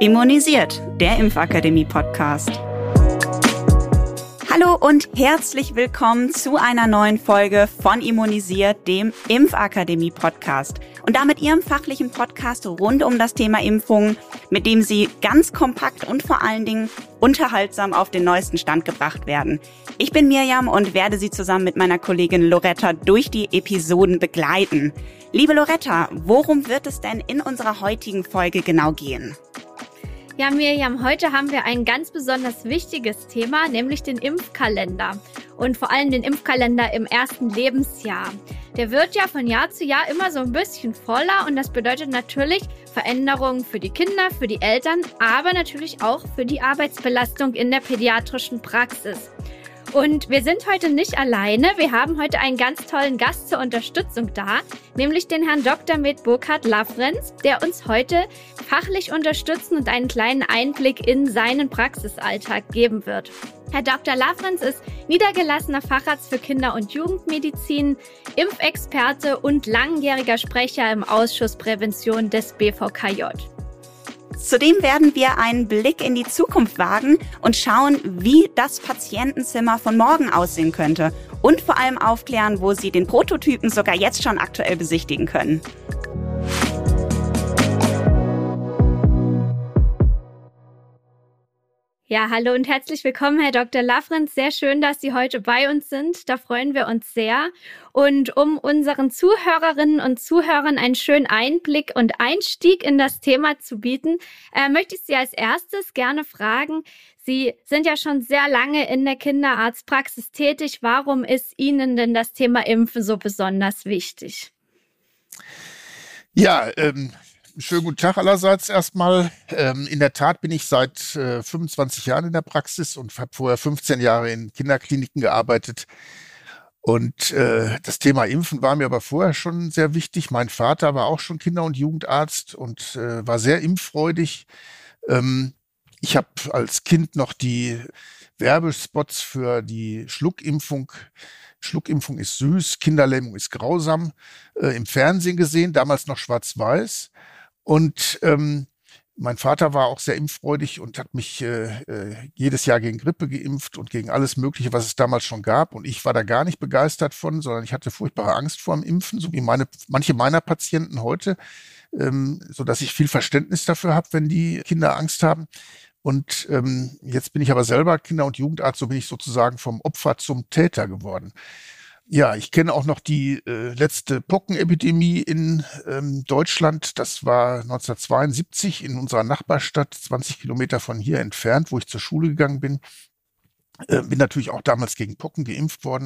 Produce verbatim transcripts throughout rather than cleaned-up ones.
Immunisiert, der Impfakademie-Podcast. Hallo und herzlich willkommen zu einer neuen Folge von Immunisiert, dem Impfakademie-Podcast. Und damit Ihrem fachlichen Podcast rund um das Thema Impfungen, mit dem Sie ganz kompakt und vor allen Dingen unterhaltsam auf den neuesten Stand gebracht werden. Ich bin Mirjam und werde Sie zusammen mit meiner Kollegin Loretta durch die Episoden begleiten. Liebe Loretta, worum wird es denn in unserer heutigen Folge genau gehen? Ja, Mirjam, heute haben wir ein ganz besonders wichtiges Thema, nämlich den Impfkalender. Und vor allem den Impfkalender im ersten Lebensjahr. Der wird ja von Jahr zu Jahr immer so ein bisschen voller und das bedeutet natürlich Veränderungen für die Kinder, für die Eltern, aber natürlich auch für die Arbeitsbelastung in der pädiatrischen Praxis. Und wir sind heute nicht alleine. Wir haben heute einen ganz tollen Gast zur Unterstützung da, nämlich den Herrn Doktor med. Burkhard Lafrenz, der uns heute fachlich unterstützen und einen kleinen Einblick in seinen Praxisalltag geben wird. Herr Doktor Lafrenz ist niedergelassener Facharzt für Kinder- und Jugendmedizin, Impfexperte und langjähriger Sprecher im Ausschuss Prävention des B V K J. Zudem werden wir einen Blick in die Zukunft wagen und schauen, wie das Patientenzimmer von morgen aussehen könnte und vor allem aufklären, wo Sie den Prototypen sogar jetzt schon aktuell besichtigen können. Ja, hallo und herzlich willkommen, Herr Doktor Lafrenz. Sehr schön, dass Sie heute bei uns sind. Da freuen wir uns sehr. Und um unseren Zuhörerinnen und Zuhörern einen schönen Einblick und Einstieg in das Thema zu bieten, äh, möchte ich Sie als erstes gerne fragen, Sie sind ja schon sehr lange in der Kinderarztpraxis tätig. Warum ist Ihnen denn das Thema Impfen so besonders wichtig? Ja, ähm... Schönen guten Tag allerseits erstmal. Ähm, in der Tat bin ich seit äh, fünfundzwanzig Jahren in der Praxis und habe vorher fünfzehn Jahre in Kinderkliniken gearbeitet. Und äh, das Thema Impfen war mir aber vorher schon sehr wichtig. Mein Vater war auch schon Kinder- und Jugendarzt und äh, war sehr impffreudig. Ähm, ich habe als Kind noch die Werbespots für die Schluckimpfung Schluckimpfung ist süß, Kinderlähmung ist grausam, äh, im Fernsehen gesehen, damals noch schwarz-weiß. Und ähm, mein Vater war auch sehr impffreudig und hat mich äh, äh, jedes Jahr gegen Grippe geimpft und gegen alles Mögliche, was es damals schon gab. Und ich war da gar nicht begeistert von, sondern ich hatte furchtbare Angst vor dem Impfen, so wie meine, manche meiner Patienten heute, ähm, so dass ich viel Verständnis dafür habe, wenn die Kinder Angst haben. Und ähm, jetzt bin ich aber selber Kinder- und Jugendarzt, so bin ich sozusagen vom Opfer zum Täter geworden. Ja, ich kenne auch noch die äh, letzte Pockenepidemie in ähm, Deutschland. Das war neunzehnhundertzweiundsiebzig in unserer Nachbarstadt, zwanzig Kilometer von hier entfernt, wo ich zur Schule gegangen bin. Äh, bin natürlich auch damals gegen Pocken geimpft worden.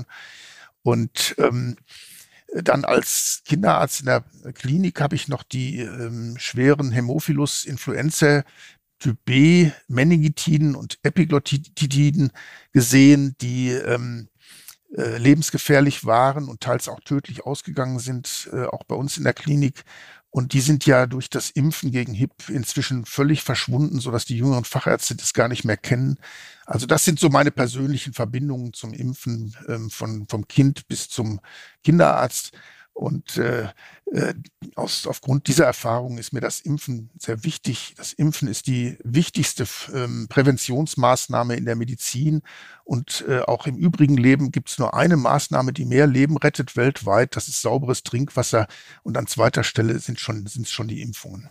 Und ähm, dann als Kinderarzt in der Klinik habe ich noch die ähm, schweren Hämophilus-Influenzae Typ B, Meningitiden und Epiglottididen gesehen, die ähm, äh, lebensgefährlich waren und teils auch tödlich ausgegangen sind, äh, auch bei uns in der Klinik. Und die sind ja durch das Impfen gegen H I P inzwischen völlig verschwunden, sodass die jüngeren Fachärzte das gar nicht mehr kennen. Also das sind so meine persönlichen Verbindungen zum Impfen, ähm, von, vom Kind bis zum Kinderarzt. Und äh, äh, aus, aufgrund dieser Erfahrung ist mir das Impfen sehr wichtig. Das Impfen ist die wichtigste ähm, Präventionsmaßnahme in der Medizin. Und äh, auch im übrigen Leben gibt es nur eine Maßnahme, die mehr Leben rettet weltweit. Das ist sauberes Trinkwasser. Und an zweiter Stelle sind schon, sind es schon die Impfungen.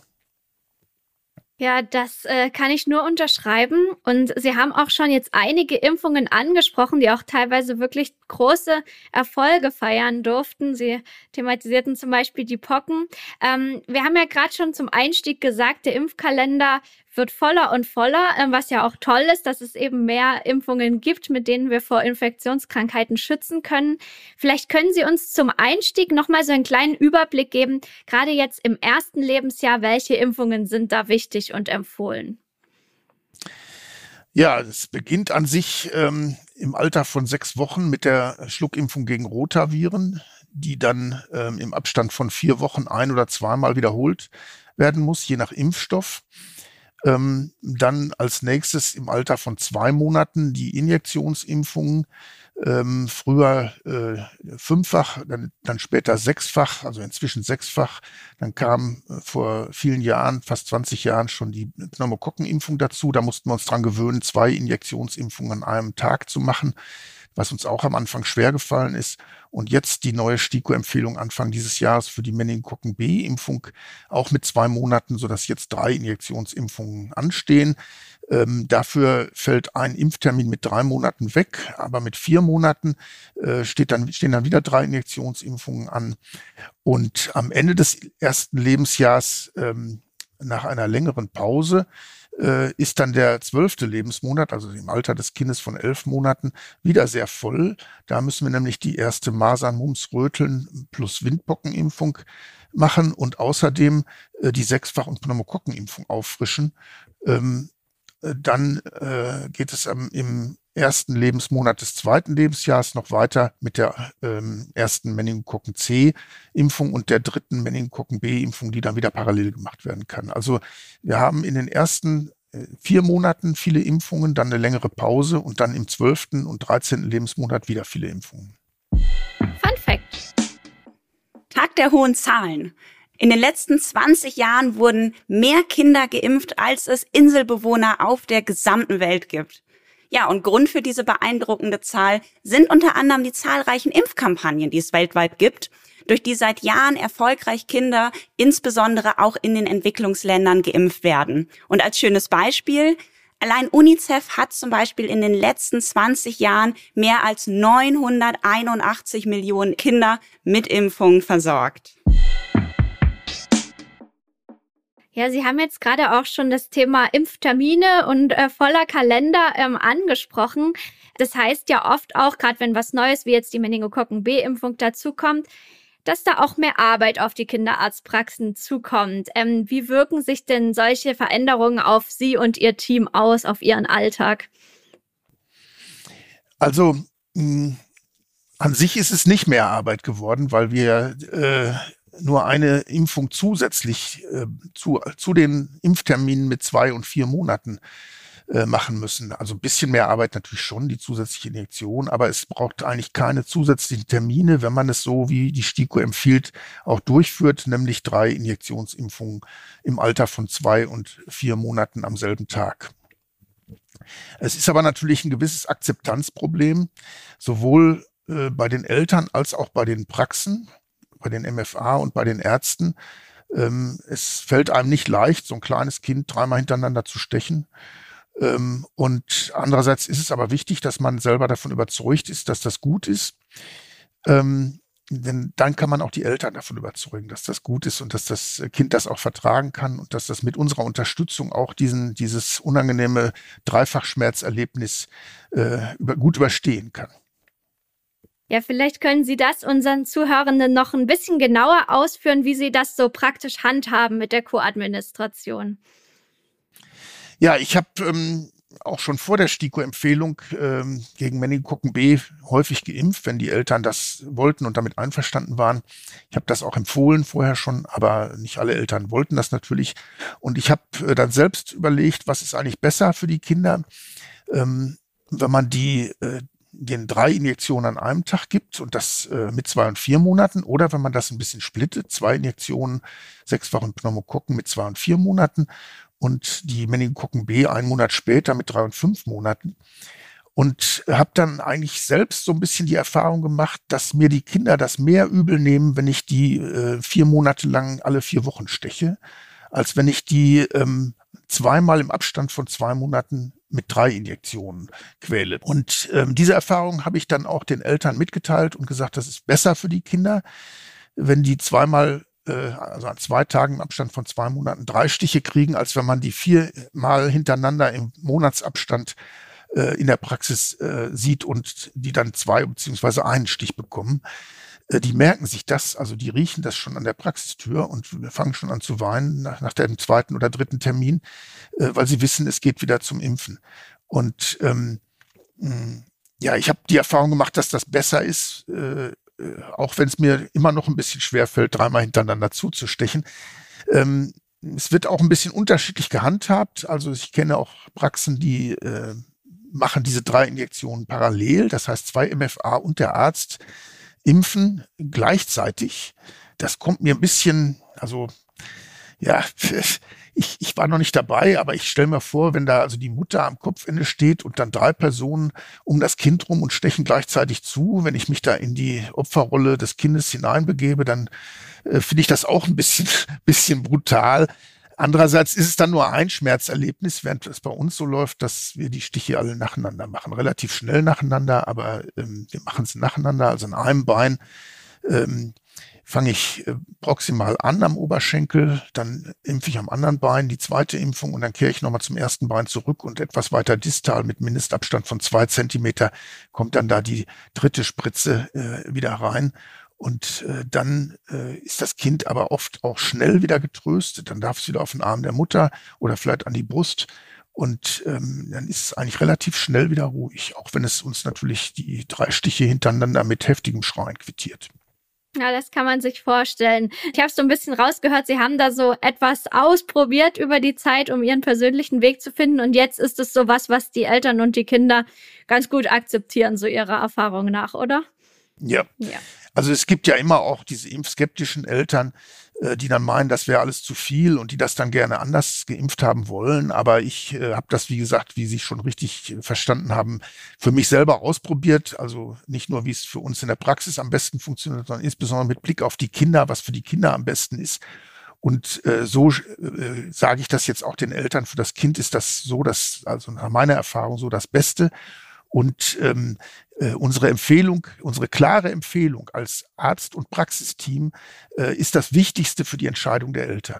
Ja, das äh, kann ich nur unterschreiben. Und Sie haben auch schon jetzt einige Impfungen angesprochen, die auch teilweise wirklich große Erfolge feiern durften. Sie thematisierten zum Beispiel die Pocken. Ähm, wir haben ja gerade schon zum Einstieg gesagt, der Impfkalender wird voller und voller, ähm, was ja auch toll ist, dass es eben mehr Impfungen gibt, mit denen wir vor Infektionskrankheiten schützen können. Vielleicht können Sie uns zum Einstieg nochmal so einen kleinen Überblick geben, gerade jetzt im ersten Lebensjahr, welche Impfungen sind da wichtig und empfohlen? Ja, es beginnt an sich ähm, im Alter von sechs Wochen mit der Schluckimpfung gegen Rotaviren, die dann ähm, im Abstand von vier Wochen ein- oder zweimal wiederholt werden muss, je nach Impfstoff. Ähm, dann als nächstes im Alter von zwei Monaten die Injektionsimpfungen Ähm, früher äh, fünffach, dann, dann später sechsfach, also inzwischen sechsfach. Dann kam äh, vor vielen Jahren, fast zwanzig Jahren, schon die Pneumokokkenimpfung dazu. Da mussten wir uns dran gewöhnen, zwei Injektionsimpfungen an einem Tag zu machen, was uns auch am Anfang schwer gefallen ist. Und jetzt die neue STIKO-Empfehlung Anfang dieses Jahres für die Meningokokken-B-Impfung, auch mit zwei Monaten, sodass jetzt drei Injektionsimpfungen anstehen. Ähm, dafür fällt ein Impftermin mit drei Monaten weg, aber mit vier Monaten äh, steht dann, stehen dann wieder drei Injektionsimpfungen an. Und am Ende des ersten Lebensjahrs, ähm, nach einer längeren Pause, äh, ist dann der zwölfte Lebensmonat, also im Alter des Kindes von elf Monaten, wieder sehr voll. Da müssen wir nämlich die erste Masern, Mumps, Röteln plus Windpockenimpfung machen und außerdem äh, die Sechsfach- und Pneumokokkenimpfung auffrischen. Ähm, Dann äh, geht es am, im ersten Lebensmonat des zweiten Lebensjahres noch weiter mit der ähm, ersten Meningokokken-C-Impfung und der dritten Meningokokken-B-Impfung, die dann wieder parallel gemacht werden kann. Also wir haben in den ersten äh, vier Monaten viele Impfungen, dann eine längere Pause und dann im zwölften und dreizehnten Lebensmonat wieder viele Impfungen. Fun Fact. Tag der hohen Zahlen. In den letzten zwanzig Jahren wurden mehr Kinder geimpft, als es Inselbewohner auf der gesamten Welt gibt. Ja, und Grund für diese beeindruckende Zahl sind unter anderem die zahlreichen Impfkampagnen, die es weltweit gibt, durch die seit Jahren erfolgreich Kinder, insbesondere auch in den Entwicklungsländern, geimpft werden. Und als schönes Beispiel: Allein UNICEF hat zum Beispiel in den letzten zwanzig Jahren mehr als neunhunderteinundachtzig Millionen Kinder mit Impfungen versorgt. Ja, Sie haben jetzt gerade auch schon das Thema Impftermine und äh, voller Kalender ähm, angesprochen. Das heißt ja oft auch, gerade wenn was Neues wie jetzt die Meningokokken-B-Impfung dazukommt, dass da auch mehr Arbeit auf die Kinderarztpraxen zukommt. Ähm, wie wirken sich denn solche Veränderungen auf Sie und Ihr Team aus, auf Ihren Alltag? Also mh, an sich ist es nicht mehr Arbeit geworden, weil wir äh, nur eine Impfung zusätzlich äh, zu, zu den Impfterminen mit zwei und vier Monaten äh, machen müssen. Also ein bisschen mehr Arbeit natürlich schon, die zusätzliche Injektion, aber es braucht eigentlich keine zusätzlichen Termine, wenn man es so, wie die STIKO empfiehlt, auch durchführt, nämlich drei Injektionsimpfungen im Alter von zwei und vier Monaten am selben Tag. Es ist aber natürlich ein gewisses Akzeptanzproblem, sowohl äh, bei den Eltern als auch bei den Praxen, bei den M F A und bei den Ärzten. Ähm, es fällt einem nicht leicht, so ein kleines Kind dreimal hintereinander zu stechen. Ähm, und andererseits ist es aber wichtig, dass man selber davon überzeugt ist, dass das gut ist. Ähm, denn dann kann man auch die Eltern davon überzeugen, dass das gut ist und dass das Kind das auch vertragen kann und dass das mit unserer Unterstützung auch diesen, dieses unangenehme Dreifachschmerzerlebnis äh, über, gut überstehen kann. Ja, vielleicht können Sie das unseren Zuhörenden noch ein bisschen genauer ausführen, wie Sie das so praktisch handhaben mit der Co-Administration. Ja, ich habe ähm, auch schon vor der STIKO-Empfehlung ähm, gegen Meningokokken-B häufig geimpft, wenn die Eltern das wollten und damit einverstanden waren. Ich habe das auch empfohlen vorher schon, aber nicht alle Eltern wollten das natürlich. Und ich habe äh, dann selbst überlegt, was ist eigentlich besser für die Kinder, ähm, wenn man die äh, den drei Injektionen an einem Tag gibt und das äh, mit zwei und vier Monaten oder wenn man das ein bisschen splittet, zwei Injektionen, sechsfachen Pneumokokken mit zwei und vier Monaten und die Meningokokken-B einen Monat später mit drei und fünf Monaten. Und habe dann eigentlich selbst so ein bisschen die Erfahrung gemacht, dass mir die Kinder das mehr übel nehmen, wenn ich die äh, vier Monate lang alle vier Wochen steche, als wenn ich die ähm, zweimal im Abstand von zwei Monaten mit drei Injektionen quäle. Und ähm, diese Erfahrung habe ich dann auch den Eltern mitgeteilt und gesagt, das ist besser für die Kinder, wenn die zweimal, äh, also an zwei Tagen im Abstand von zwei Monaten drei Stiche kriegen, als wenn man die viermal hintereinander im Monatsabstand äh, in der Praxis äh, sieht und die dann zwei beziehungsweise einen Stich bekommen. Äh, die merken sich das, also die riechen das schon an der Praxistür und fangen schon an zu weinen nach, nach dem zweiten oder dritten Termin, äh, weil sie wissen, es geht wieder zum Impfen. Und ähm, mh, ja, ich habe die Erfahrung gemacht, dass das besser ist, äh, äh, auch wenn es mir immer noch ein bisschen schwerfällt, dreimal hintereinander zuzustechen. Ähm, es wird auch ein bisschen unterschiedlich gehandhabt. Also ich kenne auch Praxen, die äh, machen diese drei Injektionen parallel. Das heißt, zwei M F A und der Arzt impfen gleichzeitig. Das kommt mir ein bisschen, also ja, ich, ich war noch nicht dabei, aber ich stelle mir vor, wenn da also die Mutter am Kopfende steht und dann drei Personen um das Kind rum und stechen gleichzeitig zu, wenn ich mich da in die Opferrolle des Kindes hineinbegebe, dann äh, finde ich das auch ein bisschen, bisschen brutal. Andererseits ist es dann nur ein Schmerzerlebnis, während es bei uns so läuft, dass wir die Stiche alle nacheinander machen. Relativ schnell nacheinander, aber ähm, wir machen es nacheinander. Also an einem Bein ähm, fange ich äh, proximal an am Oberschenkel, dann impfe ich am anderen Bein die zweite Impfung und dann kehre ich nochmal zum ersten Bein zurück und etwas weiter distal mit Mindestabstand von zwei Zentimeter kommt dann da die dritte Spritze äh, wieder rein. Und äh, dann äh, ist das Kind aber oft auch schnell wieder getröstet. Dann darf es wieder auf den Arm der Mutter oder vielleicht an die Brust. Und ähm, dann ist es eigentlich relativ schnell wieder ruhig, auch wenn es uns natürlich die drei Stiche hintereinander mit heftigem Schreien quittiert. Ja, das kann man sich vorstellen. Ich habe so ein bisschen rausgehört, Sie haben da so etwas ausprobiert über die Zeit, um Ihren persönlichen Weg zu finden. Und jetzt ist es sowas, was die Eltern und die Kinder ganz gut akzeptieren, so Ihrer Erfahrung nach, oder? Ja. Ja. Also es gibt ja immer auch diese impfskeptischen Eltern, äh, die dann meinen, das wäre alles zu viel und die das dann gerne anders geimpft haben wollen. Aber ich äh, habe das, wie gesagt, wie Sie schon richtig äh, verstanden haben, für mich selber ausprobiert. Also nicht nur, wie es für uns in der Praxis am besten funktioniert, sondern insbesondere mit Blick auf die Kinder, was für die Kinder am besten ist. Und äh, so äh, sage ich das jetzt auch den Eltern. Für das Kind ist das so, dass, also nach meiner Erfahrung, so das Beste. Und ähm, äh, unsere Empfehlung, unsere klare Empfehlung als Arzt- und Praxisteam äh, ist das Wichtigste für die Entscheidung der Eltern.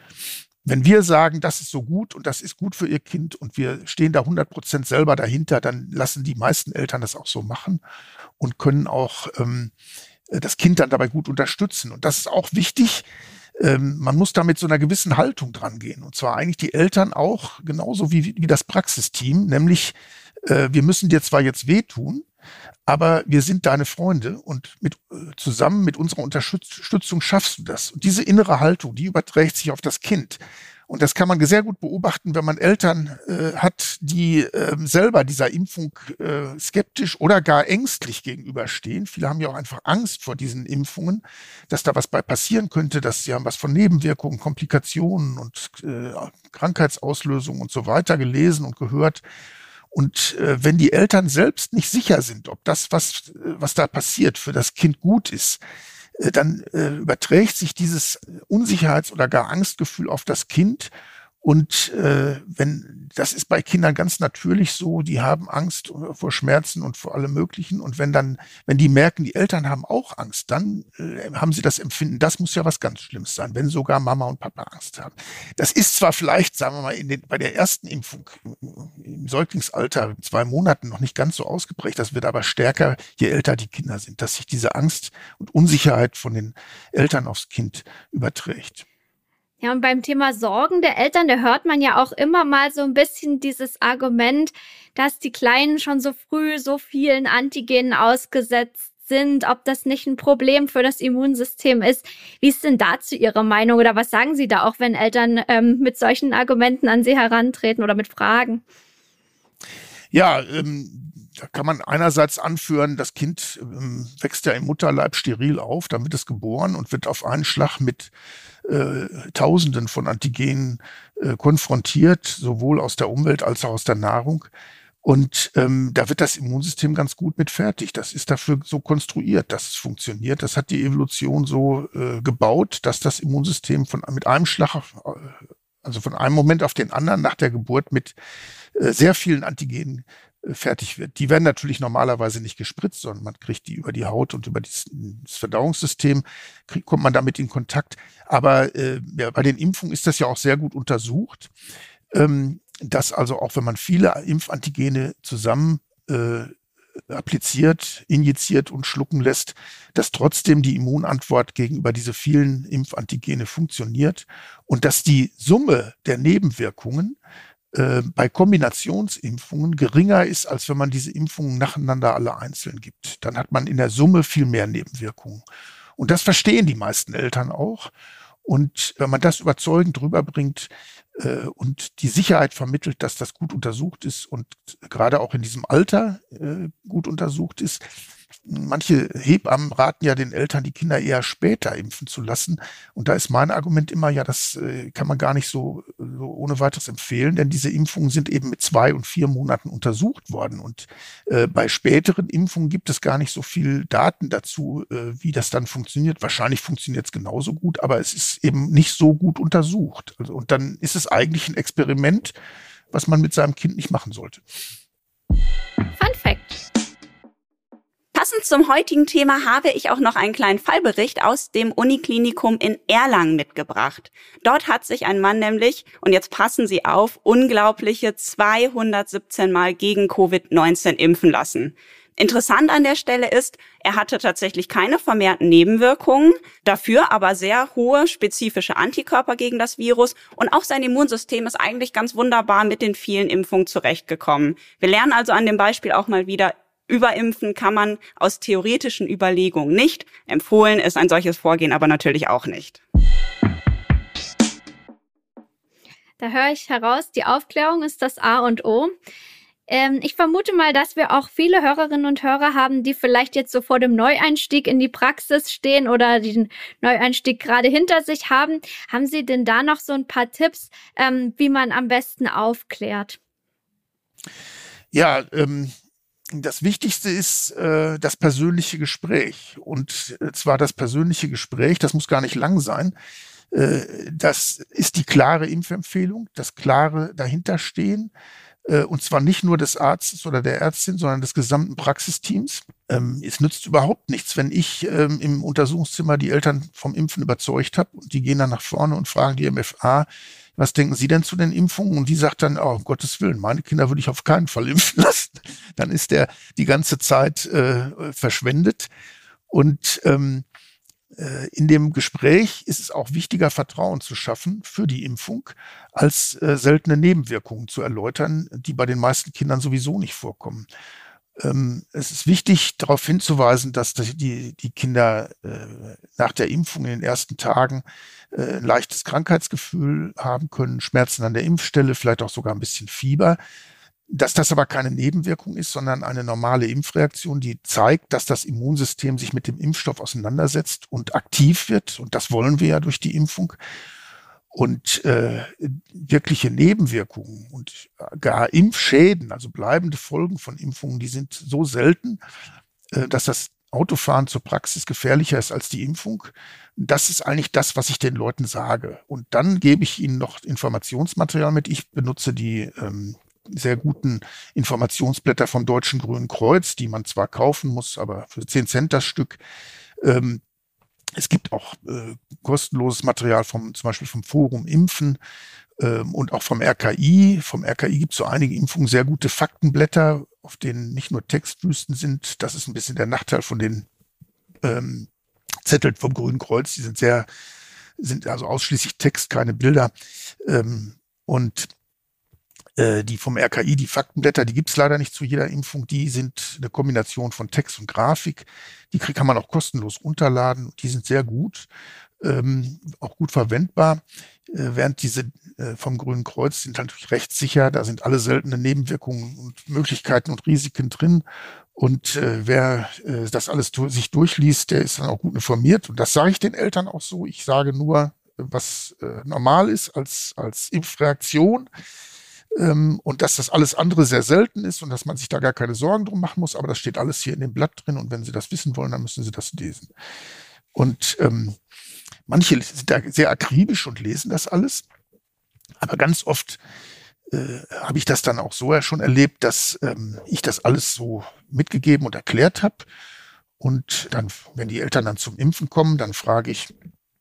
Wenn wir sagen, das ist so gut und das ist gut für ihr Kind und wir stehen da hundert Prozent selber dahinter, dann lassen die meisten Eltern das auch so machen und können auch ähm, das Kind dann dabei gut unterstützen. Und das ist auch wichtig. Ähm, man muss da mit so einer gewissen Haltung dran gehen. Und zwar eigentlich die Eltern auch genauso wie, wie das Praxisteam, nämlich wir müssen dir zwar jetzt wehtun, aber wir sind deine Freunde und mit, zusammen mit unserer Unterstützung schaffst du das. Und diese innere Haltung, die überträgt sich auf das Kind. Und das kann man sehr gut beobachten, wenn man Eltern äh, hat, die äh, selber dieser Impfung äh, skeptisch oder gar ängstlich gegenüberstehen. Viele haben ja auch einfach Angst vor diesen Impfungen, dass da was bei passieren könnte, dass sie haben was von Nebenwirkungen, Komplikationen und äh, Krankheitsauslösungen und so weiter gelesen und gehört. Und äh, wenn die Eltern selbst nicht sicher sind, ob das, was, was da passiert, für das Kind gut ist, äh, dann äh, überträgt sich dieses Unsicherheits- oder gar Angstgefühl auf das Kind. Und äh, wenn das ist bei Kindern ganz natürlich so, die haben Angst vor Schmerzen und vor allem Möglichen. Und wenn dann, wenn die merken, die Eltern haben auch Angst, dann äh, haben sie das Empfinden, das muss ja was ganz Schlimmes sein, wenn sogar Mama und Papa Angst haben. Das ist zwar vielleicht, sagen wir mal, in den, bei der ersten Impfung im Säuglingsalter, zwei Monaten noch nicht ganz so ausgeprägt, das wird aber stärker, je älter die Kinder sind, dass sich diese Angst und Unsicherheit von den Eltern aufs Kind überträgt. Ja, und beim Thema Sorgen der Eltern, da hört man ja auch immer mal so ein bisschen dieses Argument, dass die Kleinen schon so früh so vielen Antigenen ausgesetzt sind, ob das nicht ein Problem für das Immunsystem ist. Wie ist denn dazu Ihre Meinung oder was sagen Sie da auch, wenn Eltern ähm, mit solchen Argumenten an Sie herantreten oder mit Fragen? Ja, ähm, da kann man einerseits anführen, das Kind ähm, wächst ja im Mutterleib steril auf, dann wird es geboren und wird auf einen Schlag mit äh, Tausenden von Antigenen äh, konfrontiert, sowohl aus der Umwelt als auch aus der Nahrung. Und ähm, da wird das Immunsystem ganz gut mit fertig. Das ist dafür so konstruiert, dass es funktioniert. Das hat die Evolution so äh, gebaut, dass das Immunsystem von mit einem Schlag, äh, also von einem Moment auf den anderen nach der Geburt mit äh, sehr vielen Antigenen äh, fertig wird. Die werden natürlich normalerweise nicht gespritzt, sondern man kriegt die über die Haut und über das, das Verdauungssystem, krieg, kommt man damit in Kontakt. Aber äh, ja, bei den Impfungen ist das ja auch sehr gut untersucht, ähm, dass also auch wenn man viele Impfantigene zusammen äh, appliziert, injiziert und schlucken lässt, dass trotzdem die Immunantwort gegenüber diese vielen Impfantigene funktioniert und dass die Summe der Nebenwirkungen äh, bei Kombinationsimpfungen geringer ist, als wenn man diese Impfungen nacheinander alle einzeln gibt. Dann hat man in der Summe viel mehr Nebenwirkungen. Und das verstehen die meisten Eltern auch. Und wenn man das überzeugend rüberbringt äh, und die Sicherheit vermittelt, dass das gut untersucht ist und gerade auch in diesem Alter äh, gut untersucht ist. Manche Hebammen raten ja den Eltern, die Kinder eher später impfen zu lassen. Und da ist mein Argument immer, ja, das äh, kann man gar nicht so, so ohne weiteres empfehlen, denn diese Impfungen sind eben mit zwei und vier Monaten untersucht worden. Und äh, bei späteren Impfungen gibt es gar nicht so viel Daten dazu, äh, wie das dann funktioniert. Wahrscheinlich funktioniert es genauso gut, aber es ist eben nicht so gut untersucht. Also, und dann ist es eigentlich ein Experiment, was man mit seinem Kind nicht machen sollte. Fun Fact. Passend zum heutigen Thema habe ich auch noch einen kleinen Fallbericht aus dem Uniklinikum in Erlangen mitgebracht. Dort hat sich ein Mann nämlich, und jetzt passen Sie auf, unglaubliche zweihundertsiebzehn Mal gegen Covid neunzehn impfen lassen. Interessant an der Stelle ist, er hatte tatsächlich keine vermehrten Nebenwirkungen, dafür aber sehr hohe spezifische Antikörper gegen das Virus und auch sein Immunsystem ist eigentlich ganz wunderbar mit den vielen Impfungen zurechtgekommen. Wir lernen also an dem Beispiel auch mal wieder, Überimpfen kann man aus theoretischen Überlegungen nicht. Empfohlen ist ein solches Vorgehen aber natürlich auch nicht. Da höre ich heraus, die Aufklärung ist das A und O. Ähm, ich vermute mal, dass wir auch viele Hörerinnen und Hörer haben, die vielleicht jetzt so vor dem Neueinstieg in die Praxis stehen oder den Neueinstieg gerade hinter sich haben. Haben Sie denn da noch so ein paar Tipps, ähm, wie man am besten aufklärt? Ja, ähm, das Wichtigste ist äh, das persönliche Gespräch. Und äh, zwar das persönliche Gespräch, das muss gar nicht lang sein. Äh, das ist die klare Impfempfehlung, das klare Dahinterstehen. Äh, und zwar nicht nur des Arztes oder der Ärztin, sondern des gesamten Praxisteams. Ähm, es nützt überhaupt nichts, wenn ich ähm, im Untersuchungszimmer die Eltern vom Impfen überzeugt habe und die gehen dann nach vorne und fragen die M F A, was denken Sie denn zu den Impfungen? Und die sagt dann, oh, um Gottes Willen, meine Kinder würde ich auf keinen Fall impfen lassen. Dann ist der die ganze Zeit äh, verschwendet. Und ähm, äh, in dem Gespräch ist es auch wichtiger, Vertrauen zu schaffen für die Impfung, als äh, seltene Nebenwirkungen zu erläutern, die bei den meisten Kindern sowieso nicht vorkommen. Ähm, es ist wichtig, darauf hinzuweisen, dass die, die Kinder äh, nach der Impfung in den ersten Tagen äh, ein leichtes Krankheitsgefühl haben können, Schmerzen an der Impfstelle, vielleicht auch sogar ein bisschen Fieber. Dass das aber keine Nebenwirkung ist, sondern eine normale Impfreaktion, die zeigt, dass das Immunsystem sich mit dem Impfstoff auseinandersetzt und aktiv wird. Und das wollen wir ja durch die Impfung. Und äh, wirkliche Nebenwirkungen und gar Impfschäden, also bleibende Folgen von Impfungen, die sind so selten, äh, dass das Autofahren zur Praxis gefährlicher ist als die Impfung. Das ist eigentlich das, was ich den Leuten sage. Und dann gebe ich ihnen noch Informationsmaterial mit. Ich benutze die ähm, sehr guten Informationsblätter vom Deutschen Grünen Kreuz, die man zwar kaufen muss, aber für zehn Cent das Stück. Ähm, Es gibt auch äh, kostenloses Material vom, zum Beispiel vom Forum Impfen ähm, und auch vom R K I. Vom R K I gibt es so einige Impfungen, sehr gute Faktenblätter, auf denen nicht nur Textwüsten sind. Das ist ein bisschen der Nachteil von den ähm, Zetteln vom Grünen Kreuz. Die sind sehr, sind also ausschließlich Text, keine Bilder. Ähm, und äh, die vom R K I, die Faktenblätter, die gibt es leider nicht zu jeder Impfung. Die sind eine Kombination von Text und Grafik. Die kann man auch kostenlos runterladen. Die sind sehr gut, ähm, auch gut verwendbar. Äh, während diese äh, vom Grünen Kreuz sind natürlich rechtssicher. Da sind alle seltenen Nebenwirkungen und Möglichkeiten und Risiken drin. Und äh, wer äh, das alles du- sich durchliest, der ist dann auch gut informiert. Und das sage ich den Eltern auch so. Ich sage nur, was äh, normal ist als, als Impfreaktion. Ähm, und dass das alles andere sehr selten ist und dass man sich da gar keine Sorgen drum machen muss. Aber das steht alles hier in dem Blatt drin. Und wenn Sie das wissen wollen, dann müssen Sie das lesen. Und ähm, manche sind da sehr akribisch und lesen das alles. Aber ganz oft äh, habe ich das dann auch so ja schon erlebt, dass ähm, ich das alles so mitgegeben und erklärt habe. Und dann, wenn die Eltern dann zum Impfen kommen, dann frage ich,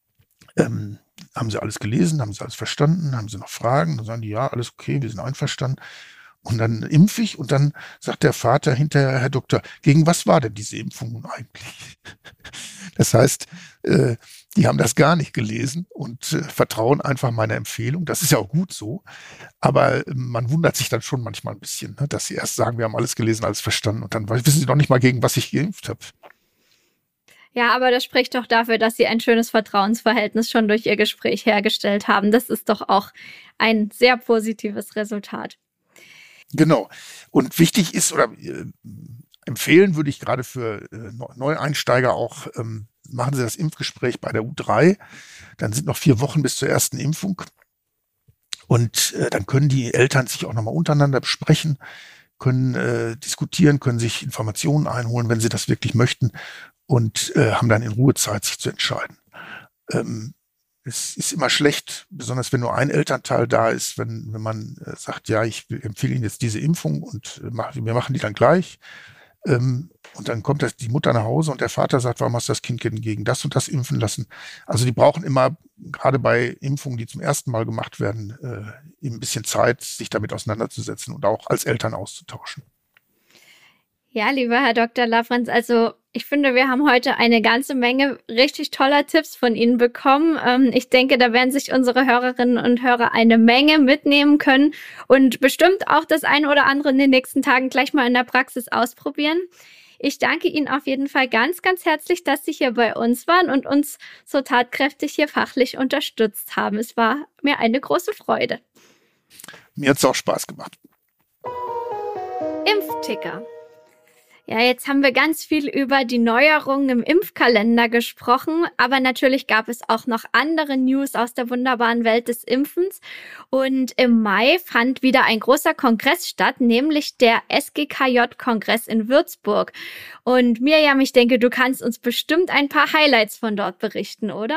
ähm, haben Sie alles gelesen? Haben Sie alles verstanden? Haben Sie noch Fragen? Dann sagen die, ja, alles okay, wir sind einverstanden. Und dann impfe ich und dann sagt der Vater hinterher, Herr Doktor, gegen was war denn diese Impfung nun eigentlich? Das heißt, äh, die haben das gar nicht gelesen und äh, vertrauen einfach meiner Empfehlung. Das ist ja auch gut so. Aber äh, man wundert sich dann schon manchmal ein bisschen, ne, dass sie erst sagen, wir haben alles gelesen, alles verstanden und dann wissen sie noch nicht mal, gegen was ich geimpft habe. Ja, aber das spricht doch dafür, dass Sie ein schönes Vertrauensverhältnis schon durch Ihr Gespräch hergestellt haben. Das ist doch auch ein sehr positives Resultat. Genau. Und wichtig ist, oder äh, empfehlen würde ich gerade für äh, Neueinsteiger auch, ähm, machen Sie das Impfgespräch bei der U drei. Dann sind noch vier Wochen bis zur ersten Impfung. Und äh, dann können die Eltern sich auch nochmal untereinander besprechen, können äh, diskutieren, können sich Informationen einholen, wenn sie das wirklich möchten, und äh, haben dann in Ruhe Zeit, sich zu entscheiden. Ähm, es ist immer schlecht, besonders wenn nur ein Elternteil da ist, wenn, wenn man äh, sagt, ja, ich empfehle Ihnen jetzt diese Impfung und äh, mach, wir machen die dann gleich. Ähm, und dann kommt das, die Mutter nach Hause und der Vater sagt, warum hast du das Kind gegen das und das impfen lassen? Also die brauchen immer, gerade bei Impfungen, die zum ersten Mal gemacht werden, äh, ein bisschen Zeit, sich damit auseinanderzusetzen und auch als Eltern auszutauschen. Ja, lieber Herr Doktor Lafrenz, also ich finde, wir haben heute eine ganze Menge richtig toller Tipps von Ihnen bekommen. Ähm, ich denke, da werden sich unsere Hörerinnen und Hörer eine Menge mitnehmen können und bestimmt auch das eine oder andere in den nächsten Tagen gleich mal in der Praxis ausprobieren. Ich danke Ihnen auf jeden Fall ganz, ganz herzlich, dass Sie hier bei uns waren und uns so tatkräftig hier fachlich unterstützt haben. Es war mir eine große Freude. Mir hat es auch Spaß gemacht. Impfticker. Ja, jetzt haben wir ganz viel über die Neuerungen im Impfkalender gesprochen, aber natürlich gab es auch noch andere News aus der wunderbaren Welt des Impfens. Und im Mai fand wieder ein großer Kongress statt, nämlich der S G K J-Kongress in Würzburg. Und Mirjam, ich denke, du kannst uns bestimmt ein paar Highlights von dort berichten, oder?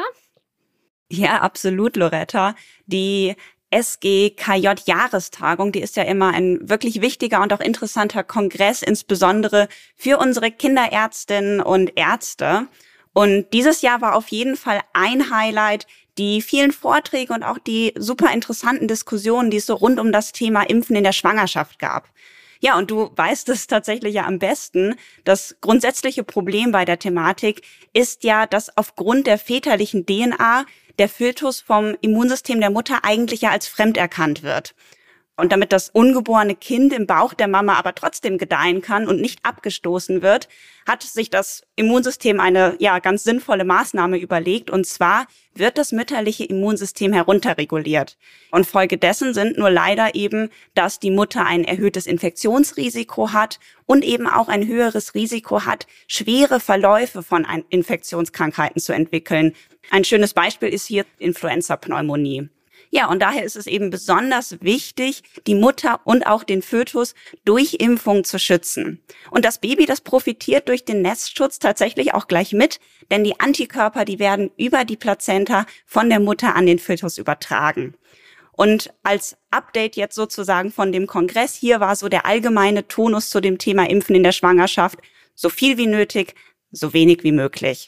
Ja, absolut, Loretta. Die S G K J-Jahrestagung, die ist ja immer ein wirklich wichtiger und auch interessanter Kongress, insbesondere für unsere Kinderärztinnen und Ärzte. Und dieses Jahr war auf jeden Fall ein Highlight die vielen Vorträge und auch die super interessanten Diskussionen, die es so rund um das Thema Impfen in der Schwangerschaft gab. Ja, und du weißt es tatsächlich ja am besten. Das grundsätzliche Problem bei der Thematik ist ja, dass aufgrund der väterlichen D N A der Fötus vom Immunsystem der Mutter eigentlich ja als fremd erkannt wird. Und damit das ungeborene Kind im Bauch der Mama aber trotzdem gedeihen kann und nicht abgestoßen wird, hat sich das Immunsystem eine ja ganz sinnvolle Maßnahme überlegt. Und zwar wird das mütterliche Immunsystem herunterreguliert. Und Folge dessen sind nur leider eben, dass die Mutter ein erhöhtes Infektionsrisiko hat und eben auch ein höheres Risiko hat, schwere Verläufe von Infektionskrankheiten zu entwickeln. Ein schönes Beispiel ist hier Influenza-Pneumonie. Ja, und daher ist es eben besonders wichtig, die Mutter und auch den Fötus durch Impfung zu schützen. Und das Baby, das profitiert durch den Nestschutz tatsächlich auch gleich mit, denn die Antikörper, die werden über die Plazenta von der Mutter an den Fötus übertragen. Und als Update jetzt sozusagen von dem Kongress, hier war so der allgemeine Tonus zu dem Thema Impfen in der Schwangerschaft: so viel wie nötig, so wenig wie möglich.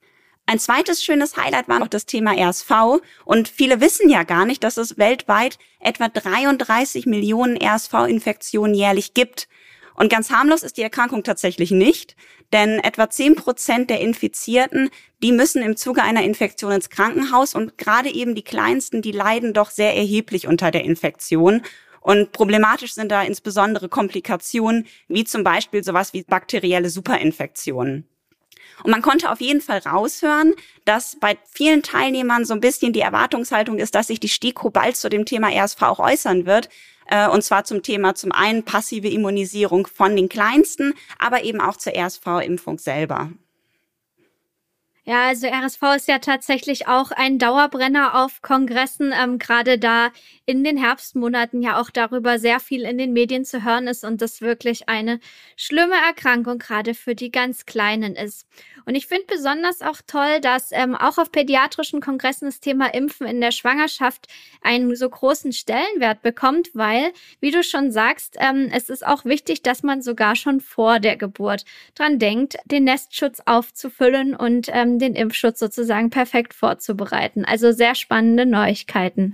Ein zweites schönes Highlight war noch das Thema R S V. Und viele wissen ja gar nicht, dass es weltweit etwa dreiunddreißig Millionen R S V-Infektionen jährlich gibt. Und ganz harmlos ist die Erkrankung tatsächlich nicht, denn etwa zehn Prozent der Infizierten, die müssen im Zuge einer Infektion ins Krankenhaus, und gerade eben die Kleinsten, die leiden doch sehr erheblich unter der Infektion. Und problematisch sind da insbesondere Komplikationen, wie zum Beispiel sowas wie bakterielle Superinfektionen. Und man konnte auf jeden Fall raushören, dass bei vielen Teilnehmern so ein bisschen die Erwartungshaltung ist, dass sich die STIKO bald zu dem Thema R S V auch äußern wird. Und zwar zum Thema zum einen passive Immunisierung von den Kleinsten, aber eben auch zur R S V-Impfung selber. Ja, also R S V ist ja tatsächlich auch ein Dauerbrenner auf Kongressen, ähm, gerade da in den Herbstmonaten ja auch darüber sehr viel in den Medien zu hören ist und das wirklich eine schlimme Erkrankung gerade für die ganz Kleinen ist. Und ich finde besonders auch toll, dass ähm, auch auf pädiatrischen Kongressen das Thema Impfen in der Schwangerschaft einen so großen Stellenwert bekommt, weil, wie du schon sagst, ähm, es ist auch wichtig, dass man sogar schon vor der Geburt dran denkt, den Nestschutz aufzufüllen und ähm, den Impfschutz sozusagen perfekt vorzubereiten. Also sehr spannende Neuigkeiten.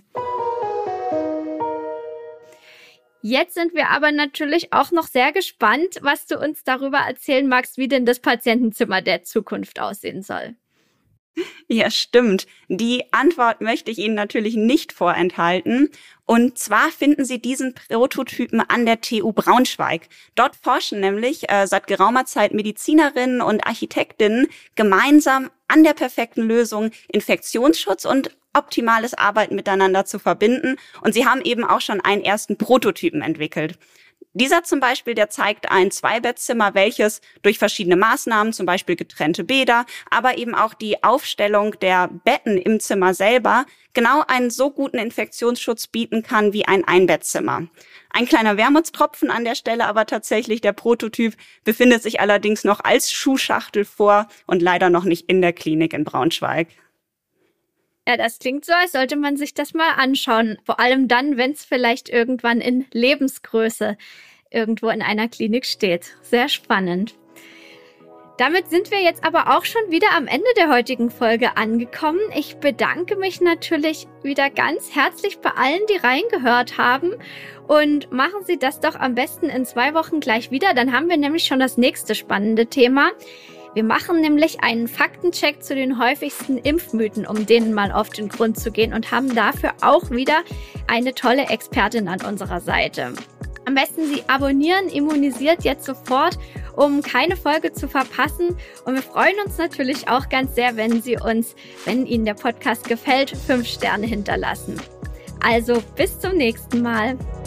Jetzt sind wir aber natürlich auch noch sehr gespannt, was du uns darüber erzählen magst, wie denn das Patientenzimmer der Zukunft aussehen soll. Ja, stimmt. Die Antwort möchte ich Ihnen natürlich nicht vorenthalten. Und zwar finden Sie diesen Prototypen an der T U Braunschweig. Dort forschen nämlich äh, seit geraumer Zeit Medizinerinnen und Architektinnen gemeinsam an der perfekten Lösung, Infektionsschutz und optimales Arbeiten miteinander zu verbinden. Und sie haben eben auch schon einen ersten Prototypen entwickelt. Dieser zum Beispiel, der zeigt ein Zweibettzimmer, welches durch verschiedene Maßnahmen, zum Beispiel getrennte Bäder, aber eben auch die Aufstellung der Betten im Zimmer selber, genau einen so guten Infektionsschutz bieten kann wie ein Einbettzimmer. Ein kleiner Wermutstropfen an der Stelle, aber tatsächlich der Prototyp befindet sich allerdings noch als Schuhschachtel vor und leider noch nicht in der Klinik in Braunschweig. Ja, das klingt so, als sollte man sich das mal anschauen. Vor allem dann, wenn es vielleicht irgendwann in Lebensgröße irgendwo in einer Klinik steht. Sehr spannend. Damit sind wir jetzt aber auch schon wieder am Ende der heutigen Folge angekommen. Ich bedanke mich natürlich wieder ganz herzlich bei allen, die reingehört haben. Und machen Sie das doch am besten in zwei Wochen gleich wieder. Dann haben wir nämlich schon das nächste spannende Thema. Wir machen nämlich einen Faktencheck zu den häufigsten Impfmythen, um denen mal auf den Grund zu gehen und haben dafür auch wieder eine tolle Expertin an unserer Seite. Am besten Sie abonnieren, immunisiert jetzt sofort, um keine Folge zu verpassen. Und wir freuen uns natürlich auch ganz sehr, wenn Sie uns, wenn Ihnen der Podcast gefällt, fünf Sterne hinterlassen. Also bis zum nächsten Mal.